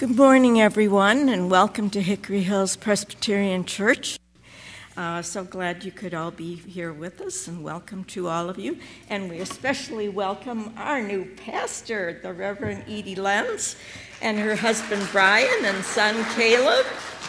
Good morning, everyone, and welcome to Hickory Hills Presbyterian Church. So glad you could all be here with us, and welcome to all of you. And we especially welcome our new pastor, the Reverend Edie Lenz, and her husband Brian and son Caleb.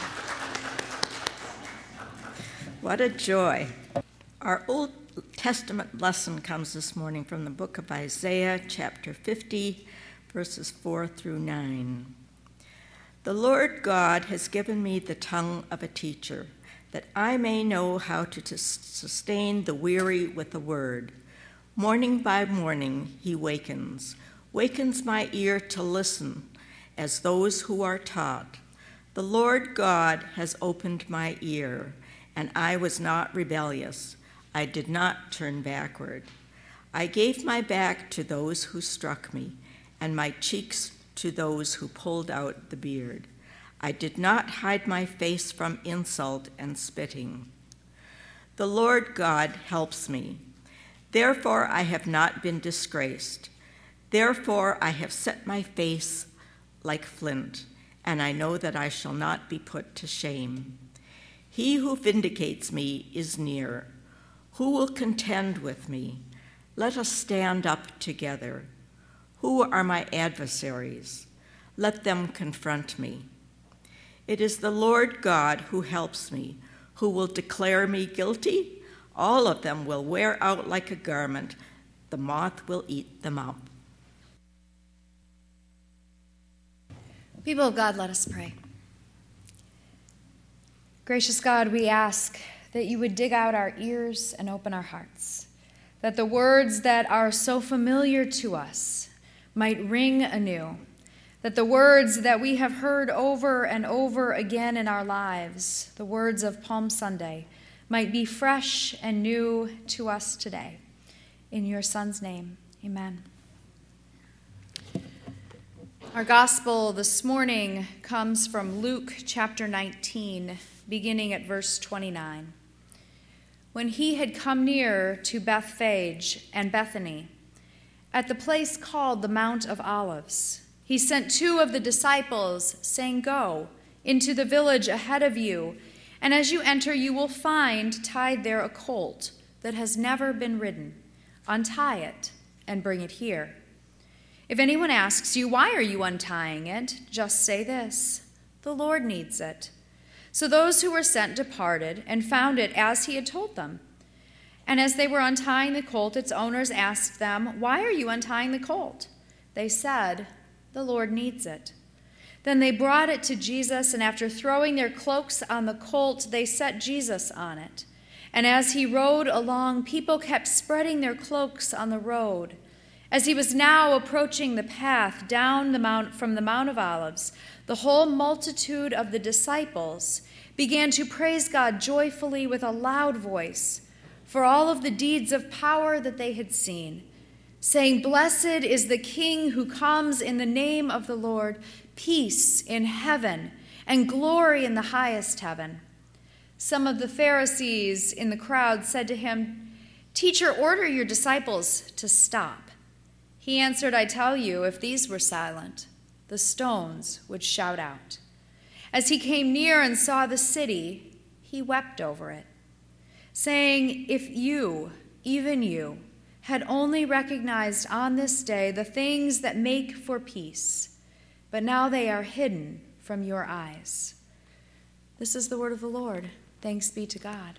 What a joy. Our Old Testament lesson comes this morning from the book of Isaiah, chapter 50, verses 4 through 9. The Lord God has given me the tongue of a teacher, that I may know how to sustain the weary with the word. Morning by morning he wakens my ear to listen, as those who are taught. The Lord God has opened my ear, and I was not rebellious. I did not turn backward. I gave my back to those who struck me, and my cheeks to those who pulled out the beard. I did not hide my face from insult and spitting. The Lord God helps me. Therefore I have not been disgraced. Therefore I have set my face like flint, and I know that I shall not be put to shame. He who vindicates me is near. Who will contend with me? Let us stand up together. Who are my adversaries? Let them confront me. It is the Lord God who helps me, who will declare me guilty. All of them will wear out like a garment. The moth will eat them up. People of God, let us pray. Gracious God, we ask that you would dig out our ears and open our hearts, that the words that are so familiar to us might ring anew, that the words that we have heard over and over again in our lives, the words of Palm Sunday, might be fresh and new to us today. In your Son's name, amen. Our gospel this morning comes from Luke chapter 19, beginning at verse 29. When he had come near to Bethphage and Bethany, at the place called the Mount of Olives, he sent two of the disciples, saying, "Go into the village ahead of you, and as you enter you will find tied there a colt that has never been ridden. Untie it and bring it here. If anyone asks you, 'Why are you untying it?' just say this, 'The Lord needs it.'" So those who were sent departed and found it as he had told them. And as they were untying the colt, its owners asked them, "Why are you untying the colt?" They said, "The Lord needs it." Then they brought it to Jesus, and after throwing their cloaks on the colt, they set Jesus on it. And as he rode along, people kept spreading their cloaks on the road. As he was now approaching the path down the mount from the Mount of Olives, the whole multitude of the disciples began to praise God joyfully with a loud voice for all of the deeds of power that they had seen, saying, "Blessed is the King who comes in the name of the Lord, peace in heaven and glory in the highest heaven." Some of the Pharisees in the crowd said to him, "Teacher, order your disciples to stop." He answered, "I tell you, if these were silent, the stones would shout out." As he came near and saw the city, he wept over it, saying, "If you, even you, had only recognized on this day the things that make for peace, but now they are hidden from your eyes." This is the word of the Lord. Thanks be to God.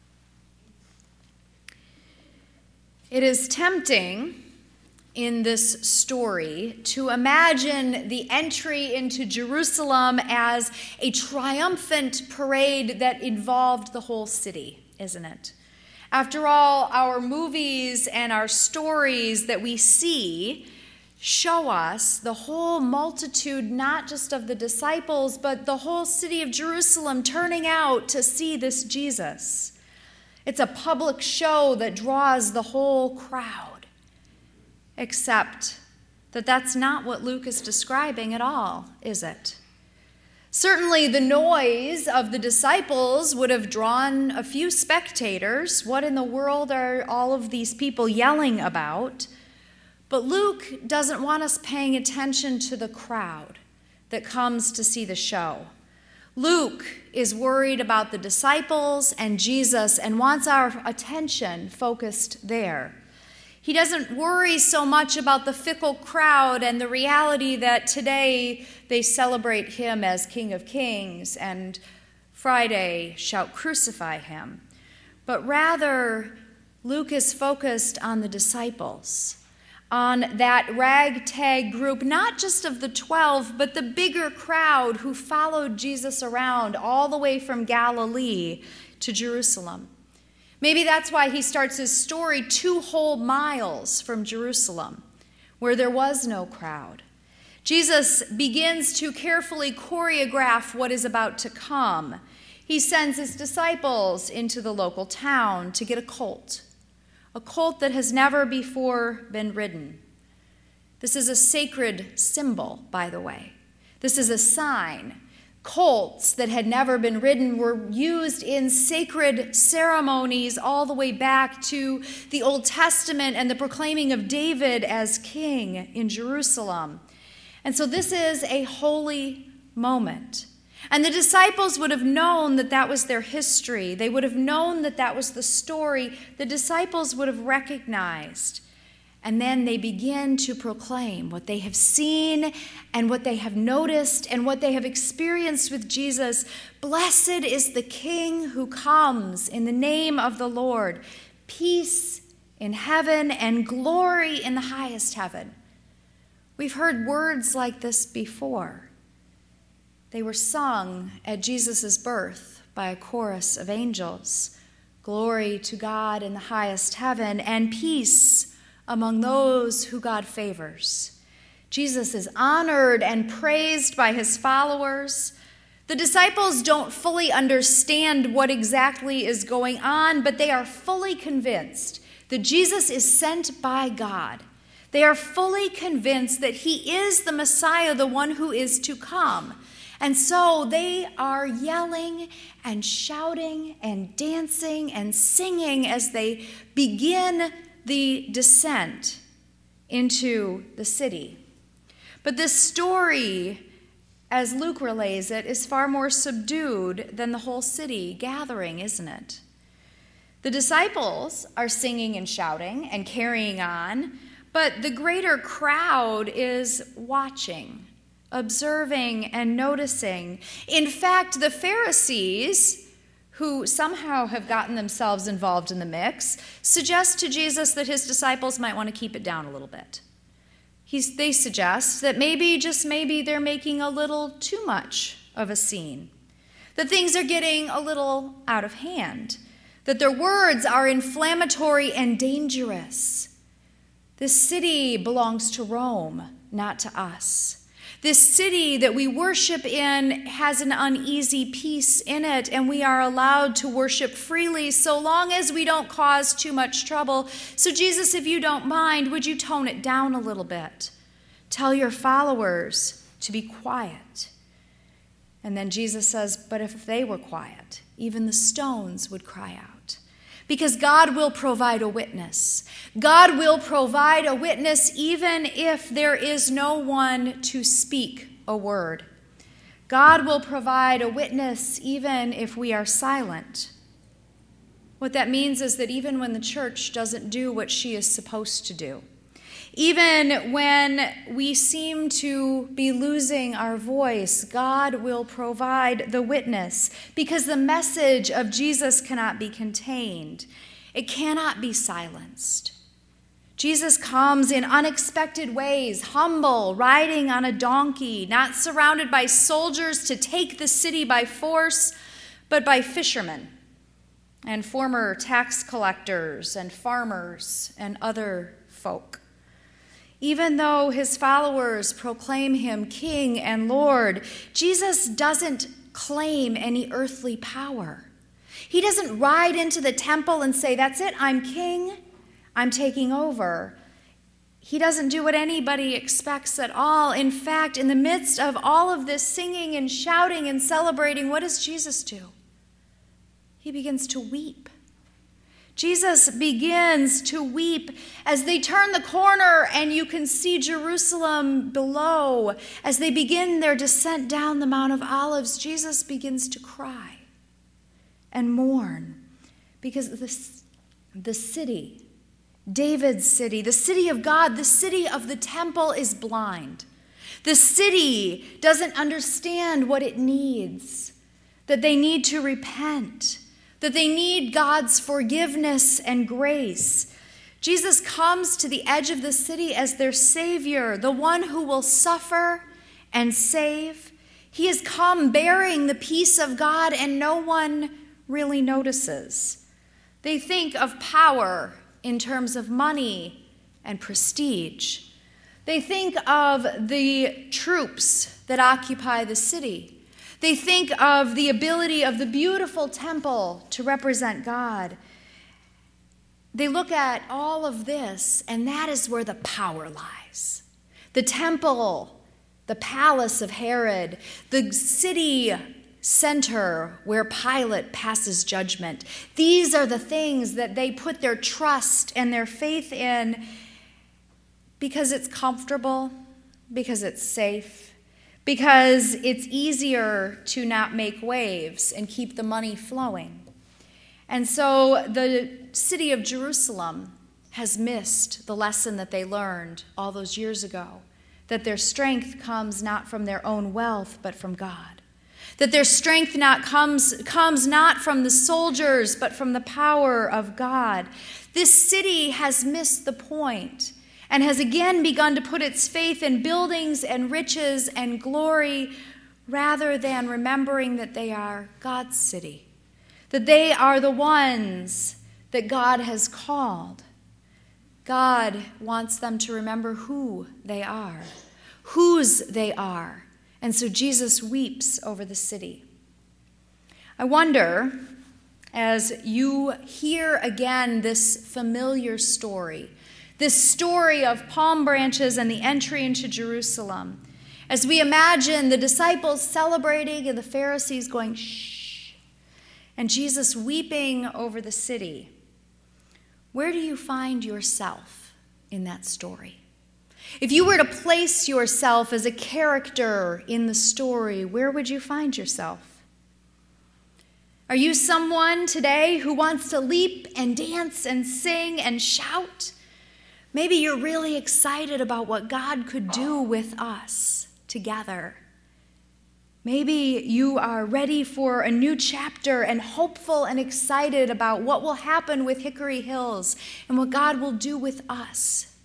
It is tempting in this story to imagine the entry into Jerusalem as a triumphant parade that involved the whole city, isn't it? After all, our movies and our stories that we see show us the whole multitude, not just of the disciples, but the whole city of Jerusalem turning out to see this Jesus. It's a public show that draws the whole crowd. Except that that's not what Luke is describing at all, is it? Certainly the noise of the disciples would have drawn a few spectators. What in the world are all of these people yelling about? But Luke doesn't want us paying attention to the crowd that comes to see the show. Luke is worried about the disciples and Jesus and wants our attention focused there. He doesn't worry so much about the fickle crowd and the reality that today they celebrate him as King of Kings and Friday shout, "Crucify him." But rather, Luke is focused on the disciples, on that ragtag group, not just of the 12, but the bigger crowd who followed Jesus around all the way from Galilee to Jerusalem. Maybe that's why he starts his story 2 whole miles from Jerusalem, where there was no crowd. Jesus begins to carefully choreograph what is about to come. He sends his disciples into the local town to get a colt that has never before been ridden. This is a sacred symbol, by the way. This is a sign. Colts that had never been ridden were used in sacred ceremonies all the way back to the Old Testament and the proclaiming of David as king in Jerusalem. And so this is a holy moment. And the disciples would have known that that was their history. They would have known that that was the story. The disciples would have recognized. And then they begin to proclaim what they have seen and what they have noticed and what they have experienced with Jesus. Blessed is the King who comes in the name of the Lord. Peace in heaven and glory in the highest heaven. We've heard words like this before. They were sung at Jesus' birth by a chorus of angels. Glory to God in the highest heaven and peace among those who God favors. Jesus is honored and praised by his followers. The disciples don't fully understand what exactly is going on, but they are fully convinced that Jesus is sent by God. They are fully convinced that he is the Messiah, the one who is to come. And so they are yelling and shouting and dancing and singing as they begin the descent into the city. But this story, as Luke relays it, is far more subdued than the whole city gathering, isn't it? The disciples are singing and shouting and carrying on, but the greater crowd is watching, observing, and noticing. In fact, the Pharisees, who somehow have gotten themselves involved in the mix, suggest to Jesus that his disciples might want to keep it down a little bit. They suggest that maybe, just maybe, they're making a little too much of a scene, that things are getting a little out of hand, that their words are inflammatory and dangerous. This city belongs to Rome, not to us. This city that we worship in has an uneasy peace in it, and we are allowed to worship freely so long as we don't cause too much trouble. So Jesus, if you don't mind, would you tone it down a little bit? Tell your followers to be quiet. And then Jesus says, but if they were quiet, even the stones would cry out. Because God will provide a witness. God will provide a witness even if there is no one to speak a word. God will provide a witness even if we are silent. What that means is that even when the church doesn't do what she is supposed to do, even when we seem to be losing our voice, God will provide the witness, because the message of Jesus cannot be contained. It cannot be silenced. Jesus comes in unexpected ways, humble, riding on a donkey, not surrounded by soldiers to take the city by force, but by fishermen and former tax collectors and farmers and other folk. Even though his followers proclaim him King and Lord, Jesus doesn't claim any earthly power. He doesn't ride into the temple and say, that's it, I'm king, I'm taking over. He doesn't do what anybody expects at all. In fact, in the midst of all of this singing and shouting and celebrating, what does Jesus do? He begins to weep. Jesus begins to weep as they turn the corner and you can see Jerusalem below. As they begin their descent down the Mount of Olives, Jesus begins to cry and mourn because the city, David's city, the city of God, the city of the temple is blind. The city doesn't understand what it needs, that they need to repent, that they need God's forgiveness and grace. Jesus comes to the edge of the city as their Savior, the one who will suffer and save. He has come bearing the peace of God, and no one really notices. They think of power in terms of money and prestige. They think of the troops that occupy the city. They think of the ability of the beautiful temple to represent God. They look at all of this, and that is where the power lies. The temple, the palace of Herod, the city center where Pilate passes judgment. These are the things that they put their trust and their faith in because it's comfortable, because it's safe, because it's easier to not make waves and keep the money flowing. And so the city of Jerusalem has missed the lesson that they learned all those years ago, that their strength comes not from their own wealth, but from God. That their strength comes not from the soldiers, but from the power of God. This city has missed the point and has again begun to put its faith in buildings and riches and glory rather than remembering that they are God's city, that they are the ones that God has called. God wants them to remember who they are, whose they are. And so Jesus weeps over the city. I wonder, as you hear again this familiar story, this story of palm branches and the entry into Jerusalem, as we imagine the disciples celebrating and the Pharisees going, shh, and Jesus weeping over the city, where do you find yourself in that story? If you were to place yourself as a character in the story, where would you find yourself? Are you someone today who wants to leap and dance and sing and shout? Maybe you're really excited about what God could do with us together. Maybe you are ready for a new chapter and hopeful and excited about what will happen with Hickory Hills and what God will do with us.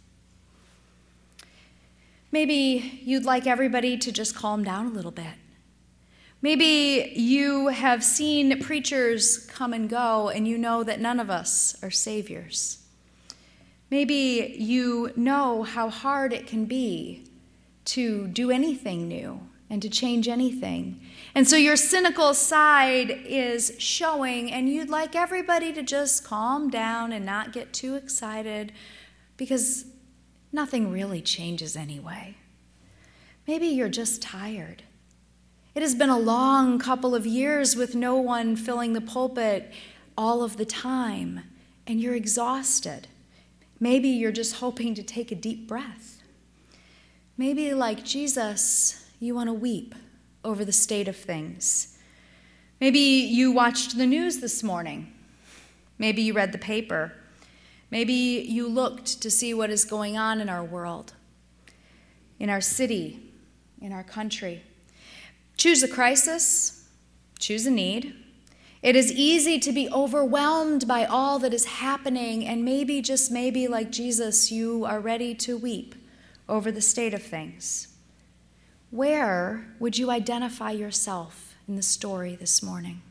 Maybe you'd like everybody to just calm down a little bit. Maybe you have seen preachers come and go and you know that none of us are saviors. Maybe you know how hard it can be to do anything new and to change anything. And so your cynical side is showing, and you'd like everybody to just calm down and not get too excited because nothing really changes anyway. Maybe you're just tired. It has been a long couple of years with no one filling the pulpit all of the time, and you're exhausted. Maybe you're just hoping to take a deep breath. Maybe, like Jesus, you want to weep over the state of things. Maybe you watched the news this morning. Maybe you read the paper. Maybe you looked to see what is going on in our world, in our city, in our country. Choose a crisis, choose a need. It is easy to be overwhelmed by all that is happening, and maybe, just maybe, like Jesus, you are ready to weep over the state of things. Where would you identify yourself in the story this morning?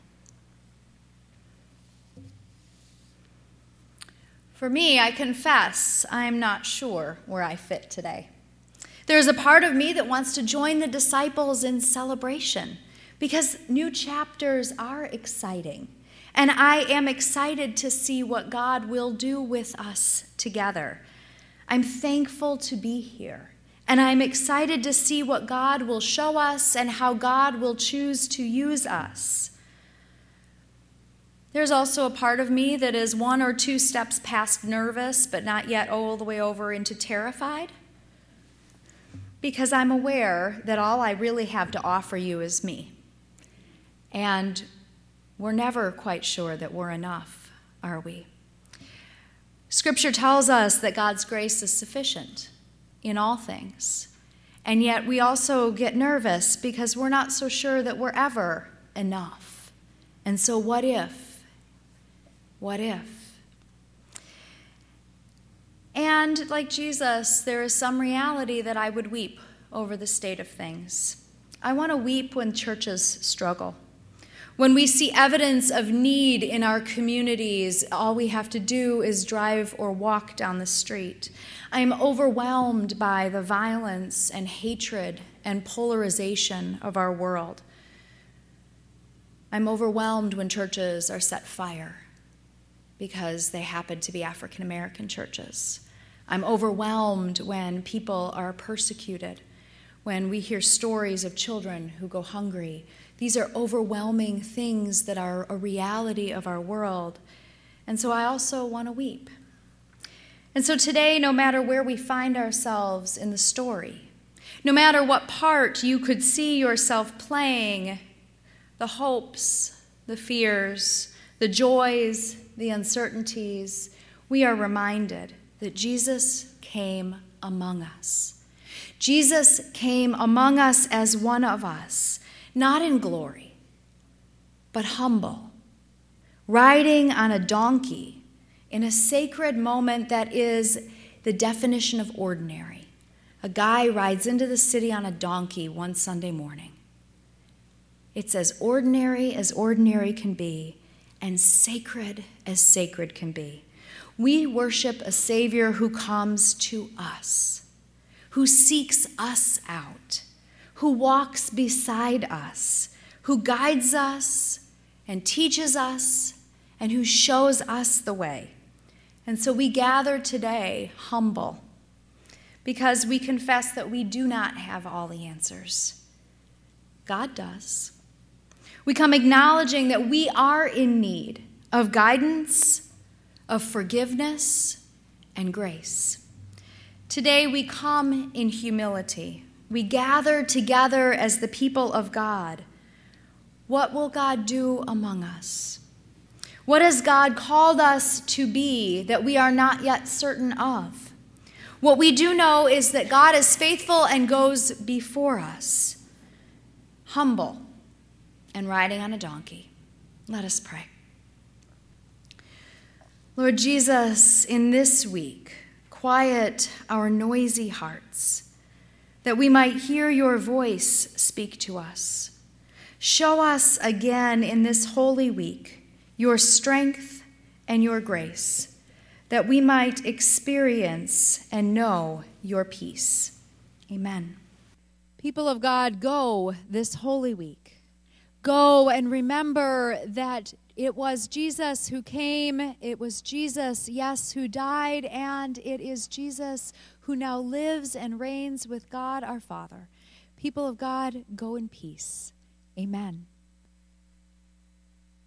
For me, I confess, I'm not sure where I fit today. There's a part of me that wants to join the disciples in celebration because new chapters are exciting. And I am excited to see what God will do with us together. I'm thankful to be here. And I'm excited to see what God will show us and how God will choose to use us. There's also a part of me that is 1 or 2 steps past nervous, but not yet all the way over into terrified. Because I'm aware that all I really have to offer you is me. And we're never quite sure that we're enough, are we? Scripture tells us that God's grace is sufficient in all things. And yet we also get nervous because we're not so sure that we're ever enough. And so what if? What if? And like Jesus, there is some reality that I would weep over the state of things. I want to weep when churches struggle. When we see evidence of need in our communities, all we have to do is drive or walk down the street. I am overwhelmed by the violence and hatred and polarization of our world. I'm overwhelmed when churches are set fire because they happen to be African American churches. I'm overwhelmed when people are persecuted, when we hear stories of children who go hungry. These are overwhelming things that are a reality of our world. And so I also want to weep. And so today, no matter where we find ourselves in the story, no matter what part you could see yourself playing, the hopes, the fears, the joys, the uncertainties, we are reminded that Jesus came among us. Jesus came among us as one of us, not in glory, but humble, riding on a donkey in a sacred moment that is the definition of ordinary. A guy rides into the city on a donkey one Sunday morning. It's as ordinary can be, and sacred as sacred can be. We worship a Savior who comes to us, who seeks us out, who walks beside us, who guides us and teaches us, and who shows us the way. And so we gather today humble because we confess that we do not have all the answers. God does. We come acknowledging that we are in need of guidance, of forgiveness, and grace. Today we come in humility. We gather together as the people of God. What will God do among us? What has God called us to be that we are not yet certain of? What we do know is that God is faithful and goes before us, humble and riding on a donkey. Let us pray. Lord Jesus, in this week, quiet our noisy hearts, that we might hear your voice speak to us. Show us again in this holy week your strength and your grace, that we might experience and know your peace. Amen. People of God, go this holy week. Go and remember that it was Jesus who came, it was Jesus, yes, who died, and it is Jesus who now lives and reigns with God our Father. People of God, go in peace. Amen.